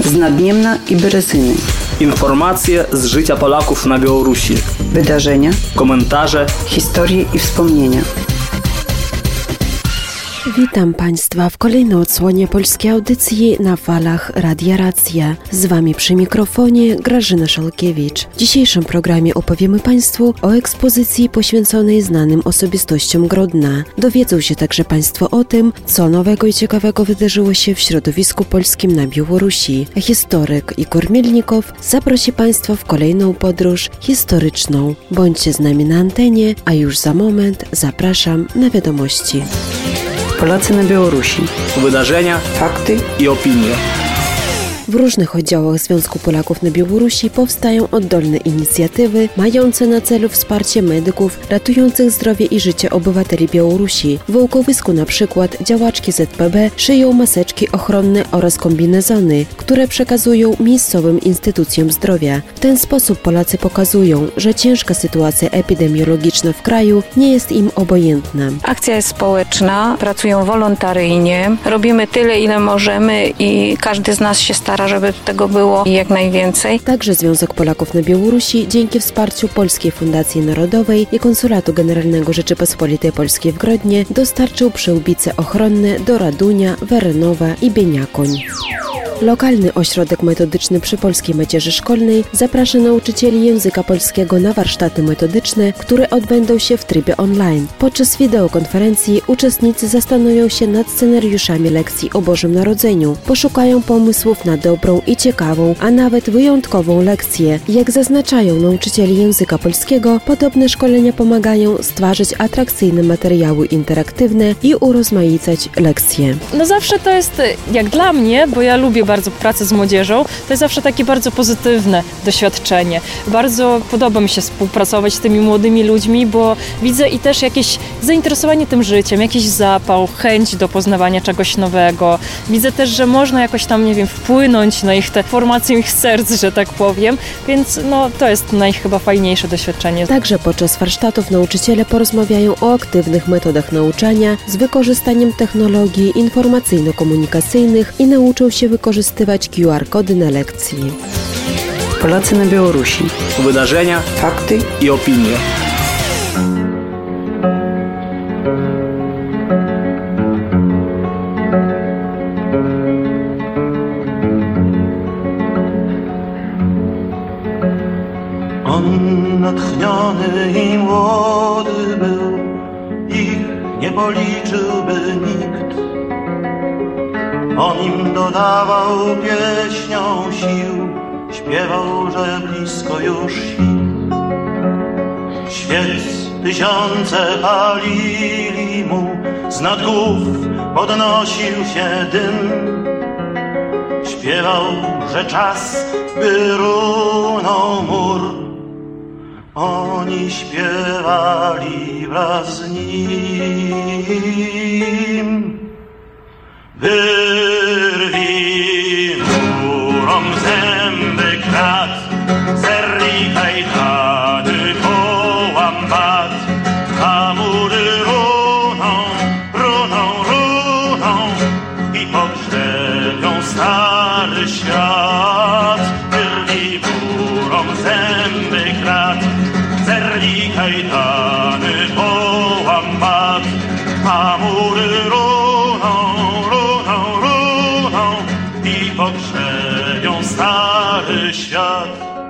z Nadniemna i Berezyny. Informacje z życia Polaków na Białorusi. Wydarzenia, komentarze, historie i wspomnienia. Witam Państwa w kolejnej odsłonie polskiej audycji na falach Radia Racja. Z Wami przy mikrofonie Grażyna Szalkiewicz. W dzisiejszym programie opowiemy Państwu o ekspozycji poświęconej znanym osobistościom Grodna. Dowiedzą się także Państwo o tym, co nowego i ciekawego wydarzyło się w środowisku polskim na Białorusi. A historyk Igor Mielnikow zaprosi Państwa w kolejną podróż historyczną. Bądźcie z nami na antenie, a już za moment zapraszam na wiadomości. Polacy na Białorusi. Wydarzenia, fakty i opinie. W różnych oddziałach Związku Polaków na Białorusi powstają oddolne inicjatywy mające na celu wsparcie medyków ratujących zdrowie i życie obywateli Białorusi. W Łukowisku na przykład działaczki ZPB szyją maseczki ochronne oraz kombinezony, które przekazują miejscowym instytucjom zdrowia. W ten sposób Polacy pokazują, że ciężka sytuacja epidemiologiczna w kraju nie jest im obojętna. Akcja jest społeczna, pracują wolontaryjnie, robimy tyle, ile możemy i każdy z nas się stara, żeby tego było jak najwięcej. Także Związek Polaków na Białorusi dzięki wsparciu Polskiej Fundacji Narodowej i Konsulatu Generalnego Rzeczypospolitej Polskiej w Grodnie dostarczył przyłbice ochronne do Radunia, Werenowa i Bieniakoń. Lokalny ośrodek metodyczny przy Polskiej Macierzy Szkolnej zaprasza nauczycieli języka polskiego na warsztaty metodyczne, które odbędą się w trybie online. Podczas wideokonferencji uczestnicy zastanowią się nad scenariuszami lekcji o Bożym Narodzeniu, poszukają pomysłów na dobrą i ciekawą, a nawet wyjątkową lekcję. Jak zaznaczają nauczycieli języka polskiego, podobne szkolenia pomagają stwarzać atrakcyjne materiały interaktywne i urozmaicać lekcje. No zawsze to jest, jak dla mnie, bo ja lubię bardzo pracę z młodzieżą, to jest zawsze takie bardzo pozytywne doświadczenie. Bardzo podoba mi się współpracować z tymi młodymi ludźmi, bo widzę i też jakieś zainteresowanie tym życiem, jakiś zapał, chęć do poznawania czegoś nowego. Widzę też, że można jakoś tam, nie wiem, wpłynąć na ich te formacje ich serc, że tak powiem, więc no to jest chyba fajniejsze doświadczenie. Także podczas warsztatów nauczyciele porozmawiają o aktywnych metodach nauczania z wykorzystaniem technologii informacyjno-komunikacyjnych i nauczą się wykorzystywać QR-kody na lekcji. Polacy na Białorusi. Wydarzenia, fakty i opinie. On natchniony i młody był, ich nie policzyłby nikt. On im dodawał pieśnią sił, śpiewał, że blisko już świt. Świec tysiące palili mu, z nad głów podnosił się dym. Śpiewał, że czas, by runął mur. Oni śpiewali wraz z nim. Wyrwij murom zęby krat, zerwij kajdany, połam bat, a mury runą, runą, runą i pogrzebią stary świat. Wyrwij murom zęby krat, zerwij kajdany, połam bat, a mury pogrzebią stary świat.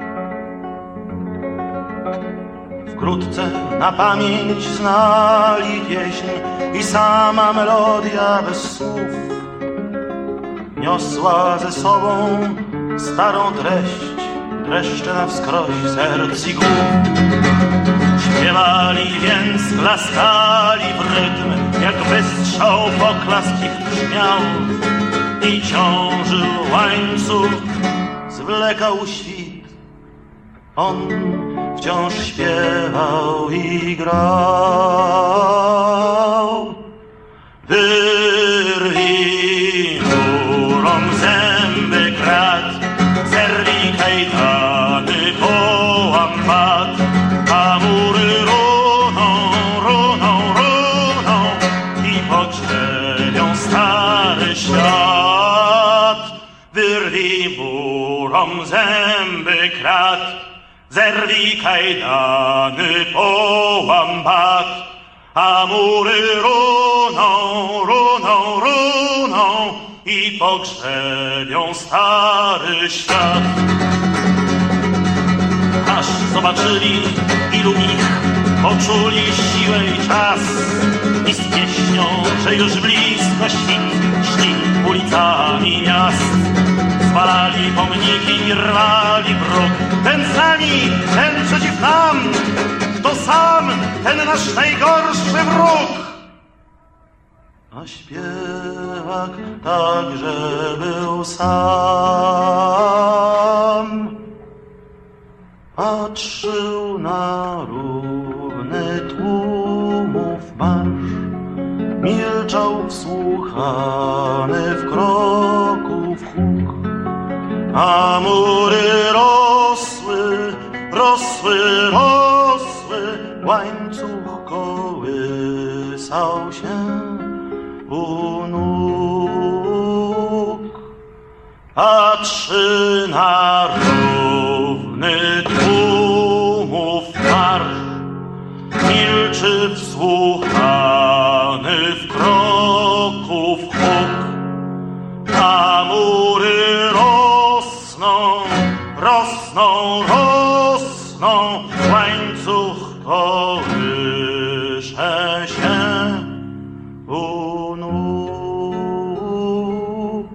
Wkrótce na pamięć znali pieśń i sama melodia bez słów niosła ze sobą starą treść, dreszcze na wskroś serc i głów. Śpiewali więc, klaskali w rytm, jak wystrzał poklask ich brzmiał. I ciążył łańcuch, zwlekał świt. On wciąż śpiewał i grał. Wyrwij murom zęby krat, zerwij kajdany, połam bat, a mury runą, runą, runą i pogrzebią stary świat. wyrwij burom zęby krat, zerwij kajdany, połam bat, a mury runą i pogrzebią stary świat. Aż zobaczyli, ilu ich poczuli siłę i czas i z pieśnią, że już blisko świt, szli ulicami miast. Zwalali pomniki i rwali bruk. Ten z nami, ten przeciw nam, to sam ten nasz najgorszy wróg. A śpiewak także był sam. Patrzył na równy tłumów marsz, milczał wsłuchany w kroków huk, a mury rosły, łańcuch kołysał się u nóg. Patrzy na równy tłumów marsz, milczy wsłuchany w kroków huk, a mury rosną, łańcuch kołysze się u nóg.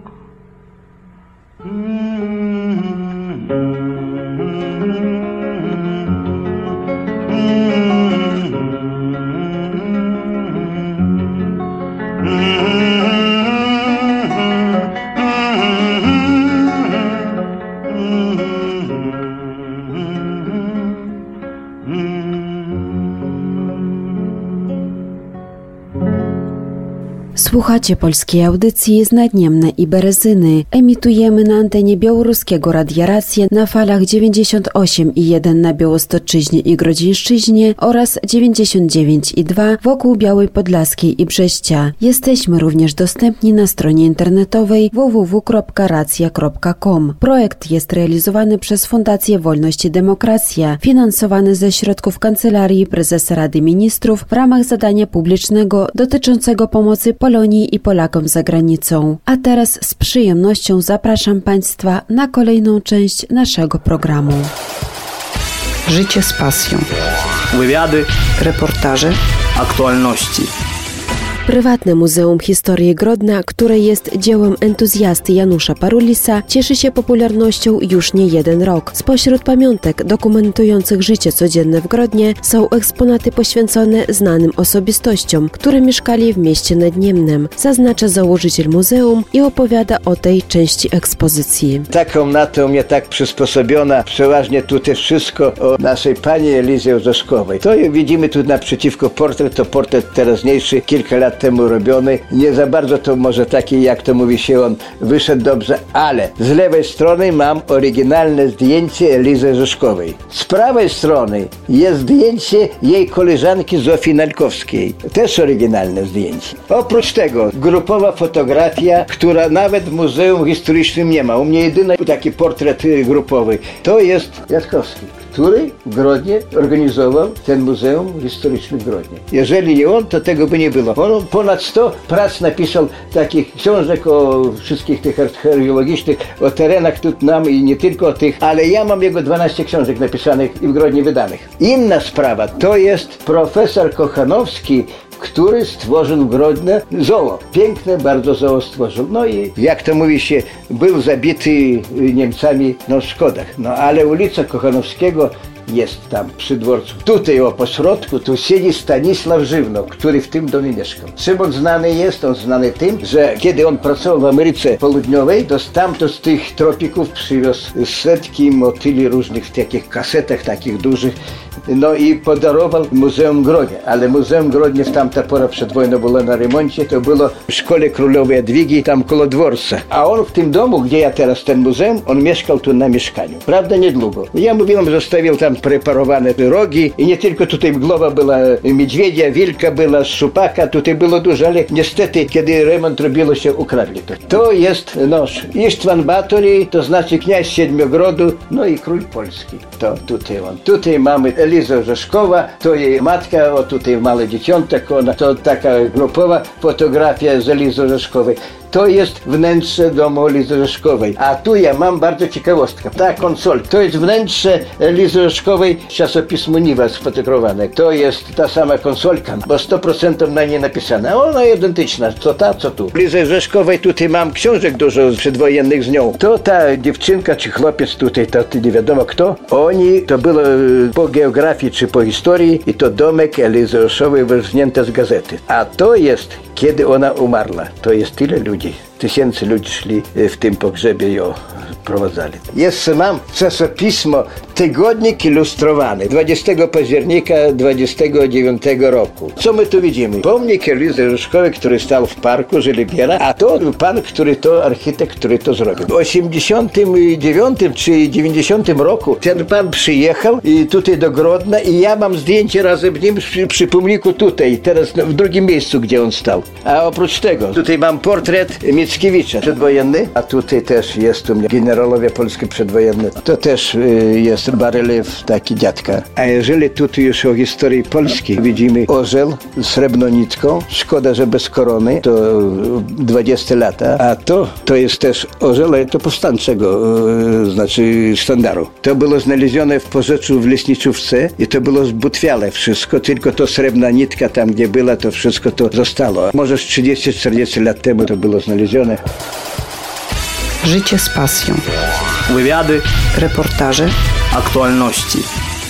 Słuchacie polskiej audycji Znadniemne i Berezyny. Emitujemy na antenie Białoruskiego Radia Rację na falach 98,1 na Białostoczyźnie i Grodzieńszczyźnie oraz 99,2 wokół Białej Podlaskiej i Brześcia. Jesteśmy również dostępni na stronie internetowej www.racja.com. Projekt jest realizowany przez Fundację Wolność i Demokracja, finansowany ze środków Kancelarii Prezesa Rady Ministrów w ramach zadania publicznego dotyczącego pomocy Polonii i Polakom za granicą. A teraz z przyjemnością zapraszam Państwa na kolejną część naszego programu. Życie z pasją. Wywiady, Reportaże. aktualności. Prywatne Muzeum Historii Grodna, które jest dziełem entuzjasty Janusza Parulisa, cieszy się popularnością już nie jeden rok. Spośród pamiątek dokumentujących życie codzienne w Grodnie są eksponaty poświęcone znanym osobistościom, które mieszkali w mieście Nadniemnem, zaznacza założyciel muzeum i opowiada o tej części ekspozycji. Ta komnata u mnie tak przysposobiona, przeważnie tutaj wszystko o naszej pani Elizie Orzeszkowej. To widzimy tu naprzeciwko portret, to portret teraźniejszy, kilka lat temu robiony. Nie za bardzo to może taki, jak to mówi się, on wyszedł dobrze, ale z lewej strony mam oryginalne zdjęcie Elizy Orzeszkowej. Z prawej strony jest zdjęcie jej koleżanki Zofii Nalkowskiej. Też oryginalne zdjęcie. Oprócz tego grupowa fotografia, która nawet w Muzeum Historycznym nie ma. U mnie jedyny taki portret grupowy. To jest Jackowski, który w Grodnie organizował ten Muzeum Historyczny w Grodnie. Jeżeli nie on, to tego by nie było. On ponad 100 prac napisał, takich książek o wszystkich tych archeologicznych, o terenach tu nam i nie tylko o tych, ale ja mam jego 12 książek napisanych i w Grodnie wydanych. Inna sprawa to jest profesor Kochanowski, który stworzył w Grodnie zoo. Piękne bardzo zoo stworzył. No i jak to mówi się, był zabity Niemcami w Szkodach. No ale ulica Kochanowskiego jest tam przy dworcu. Tutaj po środku tu siedzi Stanisław Żywno, który w tym domie mieszkał. Czym on znany jest? On znany tym, że kiedy on pracował w Ameryce Południowej, to stamtąd z tych tropików przywiózł setki motyli różnych w takich kasetach takich dużych No i podarował Muzeum Grodnie. Ale Muzeum Grodnie w tamta pora przed wojną było na remoncie. To było w Szkole Królowej Jadwigi, tam koło dworca. A on w tym domu, gdzie ja teraz ten muzeum, on mieszkał tu na mieszkaniu. Prawda, niedługo. Ja mówiłem, zostawił tam preparowane rogi i nie tylko tutaj głowa była niedźwiedzia, wilka była, szupaka, tutaj było dużo, ale niestety, kiedy remont robiło się, ukradli to. To jest nóż Ištvan Batory, to znaczy kniaz Siedmiogrodu, no i król Polski. To tutaj on. Tutaj mamy Elizę Orzeszkowa, to jej matka, o tutaj małe dzieciątek, ona, to taka grupowa fotografia z Elizy Orzeszkowej. To jest wnętrze domu Elizy Orzeszkowej. A tu ja mam bardzo ciekawostkę. Ta konsola, to jest wnętrze Elizy Orzeszkowej z czasopismu Niwa sfotografowane. To jest ta sama konsolka, bo 100% na niej napisane. Ona identyczna, co ta, co tu. Elizy Orzeszkowej tutaj mam książek dużo przedwojennych z nią. To ta dziewczynka czy chłopiec tutaj, to nie wiadomo kto. Oni, to było po geografii czy po historii i to domek Elizy Orzeszkowej wyrznięte z gazety. A to jest, kiedy ona umarła. To jest tyle ludzi. Tysięcy ludzi szli w tym pogrzebie ją prowadzali. Jeszcze mam czasopismo Tygodnik Ilustrowany 20 października 29 roku. Co my tu widzimy? Pomnik Elizy Orzeszkowej, który stał w parku Żelibiera, a to pan, który to architekt, który to zrobił. W 89 czy 90 roku ten pan przyjechał i tutaj do Grodna i ja mam zdjęcie razem z nim przy pomniku tutaj, teraz w drugim miejscu, gdzie on stał. A oprócz tego, tutaj mam portret Mickiewicza przedwojenny, a tutaj też jest u mnie generalowie polskie przedwojenne. To też jest barelew taki dziadka. A jeżeli tutaj już o historii Polski widzimy orzeł z srebrną nitką, szkoda, że bez korony, to 20 lat, a to jest też orzeł, ale to powstańczego, znaczy sztandaru. To było znalezione w Porzeczu w Leśniczówce i to było zbutwiale wszystko, tylko to srebrna nitka tam, gdzie była, to wszystko to zostało. Może 30-40 lat temu to było znalezione. Życie z pasją. Wywiady, Reportaże, aktualności.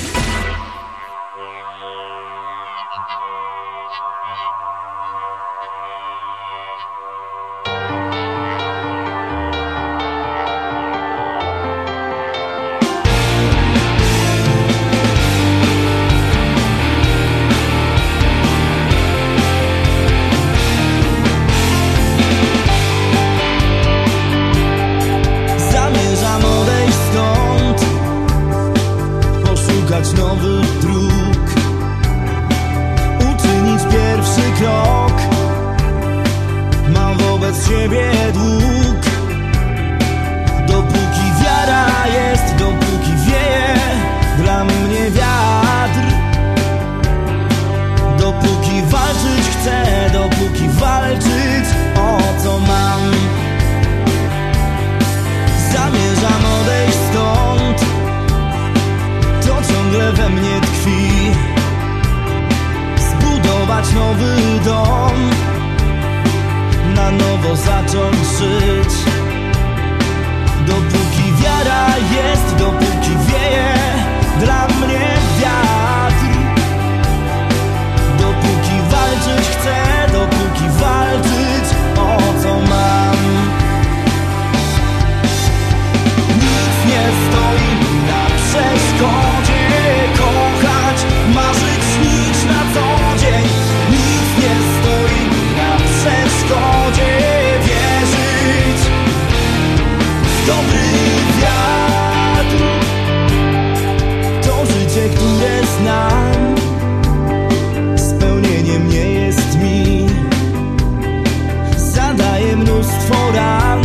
Nowych dróg, uczynić pierwszy krok. Mam wobec siebie dług. Dopóki wiara jest, dopóki wieje dla mnie wiatr, dopóki walczyć chcę, dopóki walczyć o co mam. Zamierzam odejść stąd, to ciągle we mnie tkwi. Zbudować nowy dom, na nowo zacząć żyć. Dopóki wiara jest, dopóki wieje dla mnie wiatr, dopóki walczyć chcę, dopóki walczyć o co mam. Nic nie stoi na przeszkodzie kochać, marzyć, śnić na co dzień. Nic nie stoi na przeszkodzie wierzyć w dobry wiatr. To życie, które znam, spełnieniem nie jest mi. Zadaje mnóstwo ran,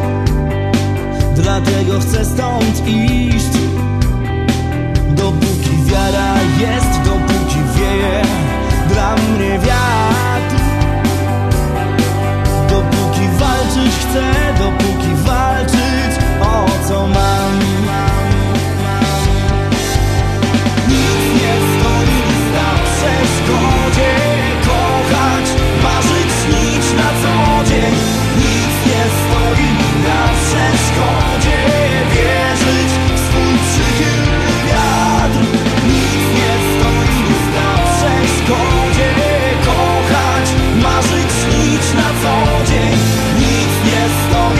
dlatego chcę stąd iść. Dopóki wiara jest, dopóki wieje dla mnie wiatr, dopóki walczyć chcę, dopóki walczyć o co mam. Nic nie stoi na przeszkodzie kochać, marzyć, śnić na co dzień. Nic nie stoi na przeszkodzie wierzyć w swój przychylny wiatr. Nic nie stoi na przeszkodzie kochać, marzyć, śnić na co dzień. Nic nie stoi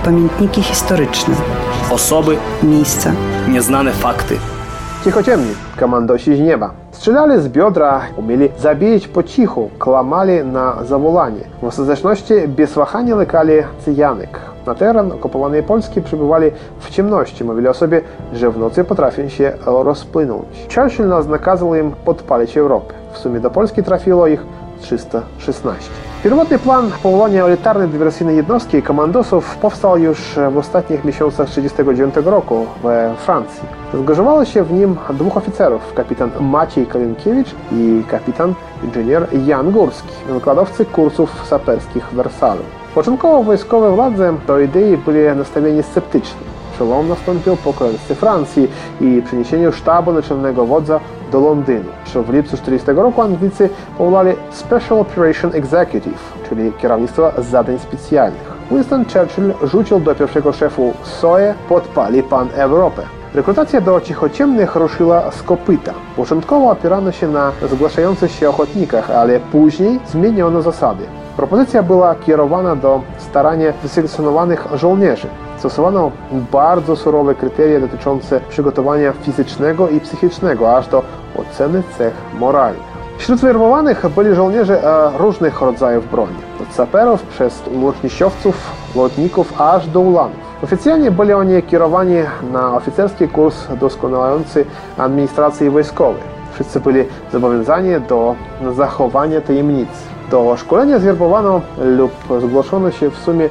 pamiętniki historyczne, Osoby, miejsca. nieznane fakty. Cichociemni, komandosi z nieba. Strzelali z biodra, umieli zabijać po cichu, kłamali na zawołanie. W ostateczności bez wahania lekali cyjanek. Na teren okupowanej Polski przybywali w ciemności, mówili o sobie, że w nocy potrafią się rozpłynąć. Churchill nakazał im podpalić Europę. W sumie do Polski trafiło ich 316. Pierwotny plan powołania elitarnej dywersyjnej jednostki komandosów powstał już w ostatnich miesiącach 1939 roku we Francji. Zangażowało się w nim dwóch oficerów, kapitan Maciej Kalinkiewicz i kapitan inżynier Jan Górski, wykładowcy kursów saperskich w Wersalu. Początkowo wojskowe władze do idei byli nastawieni sceptycznie. Przełom nastąpił po klęsce Francji i przeniesieniu sztabu naczelnego wodza do Londynu. W lipcu 1940 roku Anglicy powołali Special Operation Executive, czyli kierownictwo zadań specjalnych. Winston Churchill rzucił do pierwszego szefu SOE podpali pan Europę. Rekrutacja do cichociemnych ruszyła z kopyta. Początkowo opierano się na zgłaszających się ochotnikach, ale później zmieniono zasady. Propozycja była kierowana do staranie wyselekcjonowanych żołnierzy. Stosowano bardzo surowe kryteria dotyczące przygotowania fizycznego i psychicznego, aż do oceny cech moralnych. Wśród werbowanych byli żołnierze różnych rodzajów broni. Od saperów przez łuczniczowców, lotników, aż do ulanów. Oficjalnie byli oni kierowani na oficerski kurs doskonalający administracji wojskowej. Wszyscy byli zobowiązani do zachowania tajemnicy. Do szkolenia zwerbowano lub zgłoszono się w sumie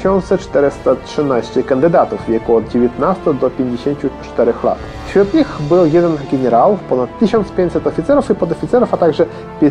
2413 kandydatów w wieku od 19 do 54 lat. Wśród nich był jeden generał, ponad 1500 oficerów i podoficerów, a także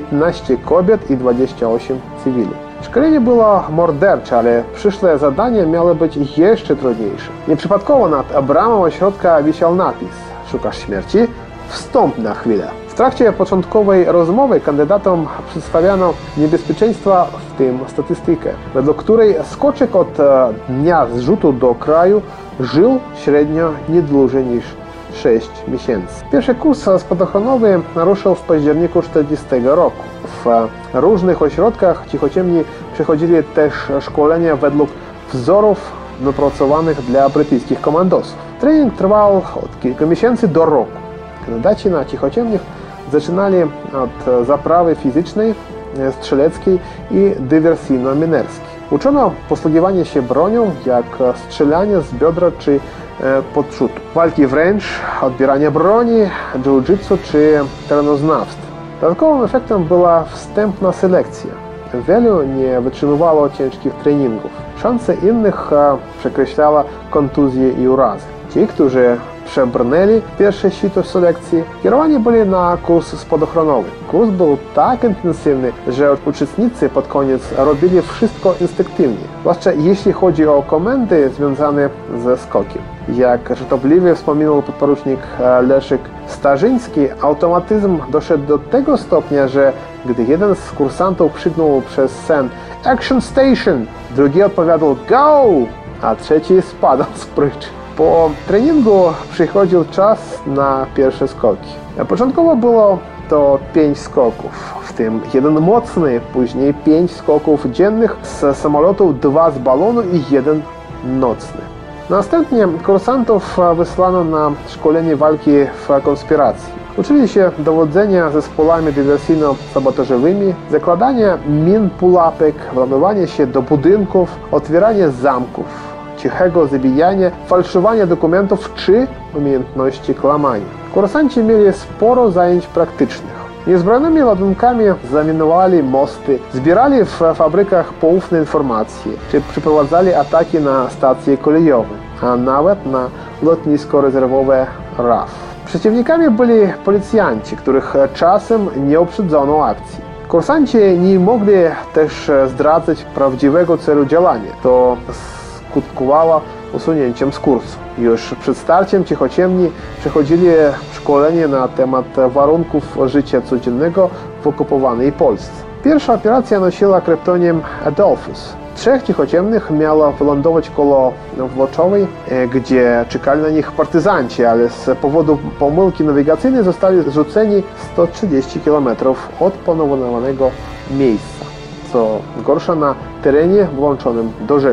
15 kobiet i 28 cywili. Szkolenie było mordercze, ale przyszłe zadania miały być jeszcze trudniejsze. Nieprzypadkowo nad bramą ośrodka wisiał napis: szukasz śmierci? Wstąp na chwilę. W trakcie początkowej rozmowy kandydatom przedstawiano niebezpieczeństwa, w tym statystykę, według której skoczek od dnia zrzutu do kraju żył średnio nie dłużej niż 6 miesięcy. Pierwszy kurs spadochronowy ruszył w październiku 1940 roku. W różnych ośrodkach cichociemni przechodzili też szkolenia według wzorów wypracowanych dla brytyjskich komandosów. Trening trwał od kilku miesięcy do roku. Kandydaci na cichociemnych zaczynali od zaprawy fizycznej, strzeleckiej i dywersyjno-minerskiej. Uczono posługiwanie się bronią, jak strzelanie z biodra czy podrzutu, walki wręcz, odbierania broni, jiu-jitsu czy terenoznawstwa. Dodatkowym efektem była wstępna selekcja. Wielu nie wytrzymywało ciężkich treningów. Szanse innych przekreślała kontuzje i urazy. Ci, którzy przebrnęli pierwsze sito selekcji, kierowani byli na kurs spadochronowy. Kurs był tak intensywny, że uczestnicy pod koniec robili wszystko instynktywnie, zwłaszcza jeśli chodzi o komendy związane ze skokiem. Jak żartobliwie wspominał podporucznik Leszek Starzyński, automatyzm doszedł do tego stopnia, że gdy jeden z kursantów krzyknął przez sen "Action Station", drugi odpowiadał "Go!", a trzeci spadał z pryczy. Po treningu przychodził czas na pierwsze skoki. Początkowo było to 5 skoków, w tym jeden mocny, później 5 skoków dziennych z samolotu, 2 z balonu i 1 nocny. Następnie kursantów wysłano na szkolenie walki w konspiracji. Uczyli się dowodzenia zespołami dywersyjno-sabotażowymi, zakładania min pułapek, włamywania się do budynków, otwierania zamków, cichego zabijania, fałszowania dokumentów czy umiejętności kłamania. Kursanci mieli sporo zajęć praktycznych. Niezbrojonymi ładunkami zaminowali mosty, zbierali w fabrykach poufne informacje, czy przeprowadzali ataki na stacje kolejowe, a nawet na lotnisko rezerwowe RAF. Przeciwnikami byli policjanci, których czasem nie uprzedzono akcji. Kursanci nie mogli też zdradzać prawdziwego celu działania. To skutkowało usunięciem z kursu. Już przed starciem cichociemni przechodzili szkolenie na temat warunków życia codziennego w okupowanej Polsce. Pierwsza operacja nosiła kryptonim Adolphus. 3 cichociemnych miało wylądować koło Włoczowej, gdzie czekali na nich partyzanci, ale z powodu pomyłki nawigacyjnej zostali zrzuceni 130 km od planowanego miejsca, co gorsza na terenie włączonym do Rzeszy.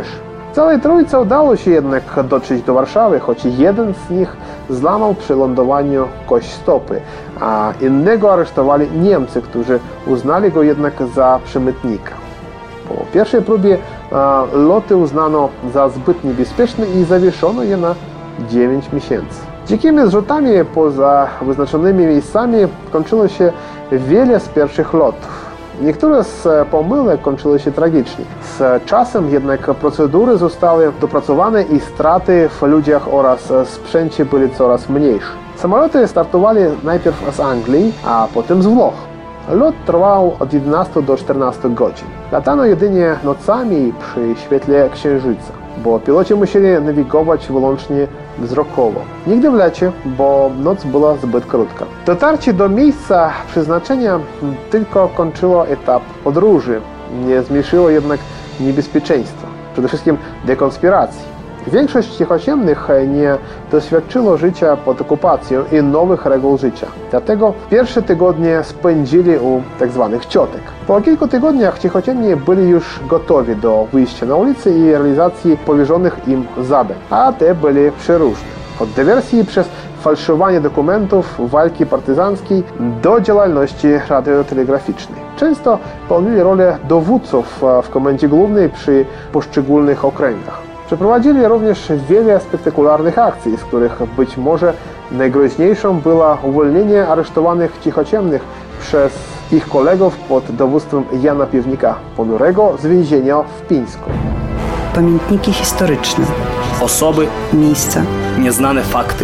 Całej trójce udało się jednak dotrzeć do Warszawy, choć jeden z nich złamał przy lądowaniu kość stopy, a innego aresztowali Niemcy, którzy uznali go jednak za przemytnika. Po pierwszej próbie loty uznano za zbyt niebezpieczne i zawieszono je na 9 miesięcy. Dzikimi zrzutami poza wyznaczonymi miejscami kończyło się wiele z pierwszych lotów. Niektóre z pomyłek kończyły się tragicznie. Z czasem jednak procedury zostały dopracowane i straty w ludziach oraz sprzęcie były coraz mniejsze. Samoloty startowali najpierw z Anglii, a potem z Włoch. Lot trwał od 11 do 14 godzin. Latano jedynie nocami przy świetle księżyca, bo piloci musieli nawigować wyłącznie wzrokowo. Nigdy w lecie, bo noc była zbyt krótka. Dotarcie do miejsca przeznaczenia tylko kończyło etap podróży, nie zmniejszyło jednak niebezpieczeństwa, przede wszystkim dekonspiracji. Większość cichociemnych nie doświadczyło życia pod okupacją i nowych reguł życia. Dlatego pierwsze tygodnie spędzili u tzw. ciotek. Po kilku tygodniach cichociemni byli już gotowi do wyjścia na ulicę i realizacji powierzonych im zadań, a te byli przeróżne. Od dywersji przez fałszowanie dokumentów, walki partyzanckiej do działalności radiotelegraficznej. Często pełnili rolę dowódców w komendzie głównej przy poszczególnych okręgach. Przeprowadzili również wiele spektakularnych akcji, z których być może najgroźniejszą było uwolnienie aresztowanych cichociemnych przez ich kolegów pod dowództwem Jana Piwnika Ponurego z więzienia w Pińsku. Pamiętniki historyczne. Osoby, Miejsca. nieznane fakty.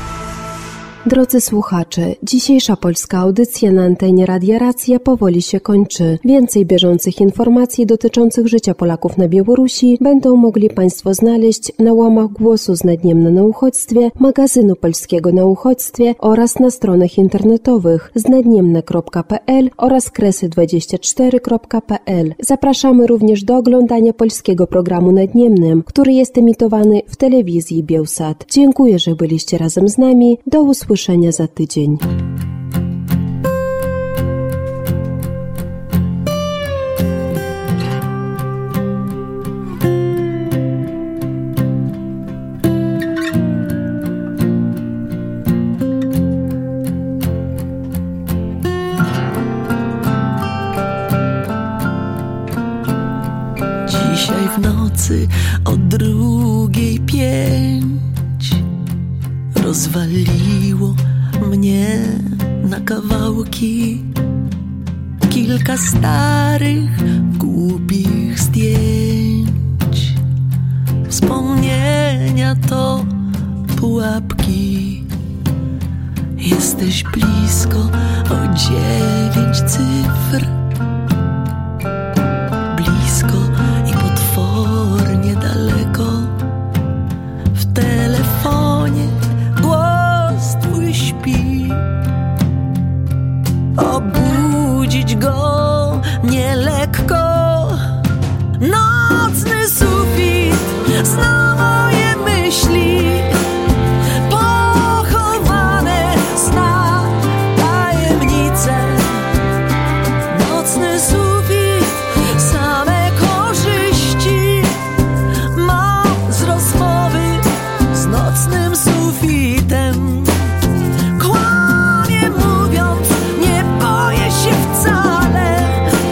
Drodzy słuchacze, dzisiejsza polska audycja na antenie Radia Racja powoli się kończy. Więcej bieżących informacji dotyczących życia Polaków na Białorusi będą mogli Państwo znaleźć na łamach Głosu z Nadniemna na Uchodźstwie, magazynu polskiego na uchodźstwie oraz na stronach internetowych znadniemne.pl oraz kresy24.pl. Zapraszamy również do oglądania polskiego programu Nadniemnym, który jest emitowany w telewizji Bielsat. Dziękuję, że byliście razem z nami. Do usłyszenia za tydzień. Dzisiaj w nocy o 2:05 rozwaliło mnie na kawałki kilka starych, głupich zdjęć. Wspomnienia to pułapki. Jesteś blisko o 9 cyfr. Blisko i potwornie daleko. W telefonie głos twój śpi. Obudzić go nie lekko. Nocny sufit zna moje myśli. Pochowane zna tajemnice. Nocny sufit same korzyści ma z rozmowy z nocnym sufitem. Kłamie mówiąc, nie boję się wcale.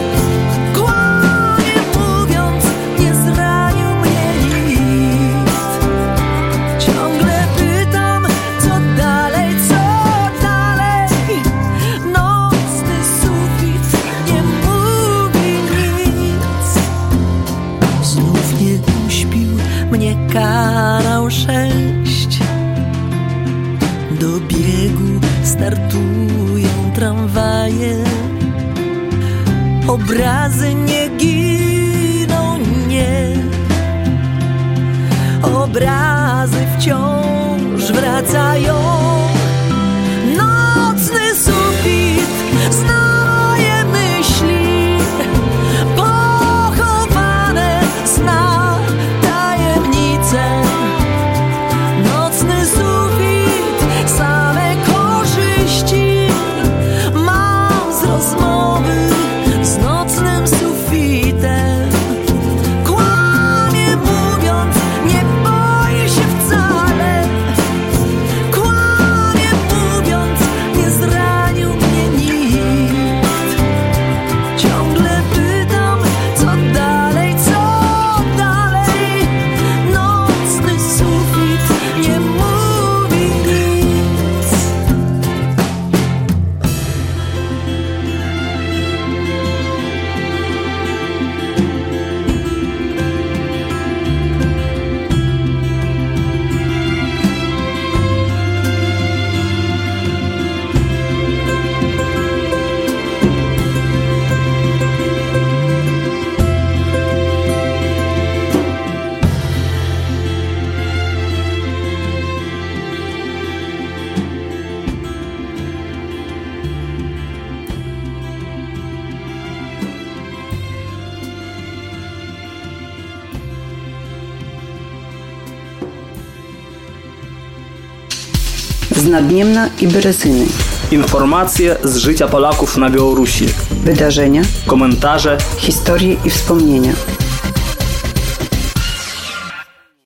Kłamie mówiąc, nie zranił mnie nikt. Ciągle pytam, co dalej, co dalej. Nocny sufit nie mówi nic. Znów nie uśpił mnie kanał 6. Do biegu startują tramwaje. Obrazy nie giną, nie. Obrazy wciąż wracają. Nocny sufit zna moje myśli. Pochowane zna tajemnice. Nocny sufit same korzyści mam z rozmowy z nocnym sufitem. Kłamie mówiąc, Nadniemna i Berezyny. Informacje z życia Polaków na Białorusi. Wydarzenia, Komentarze, historie i wspomnienia.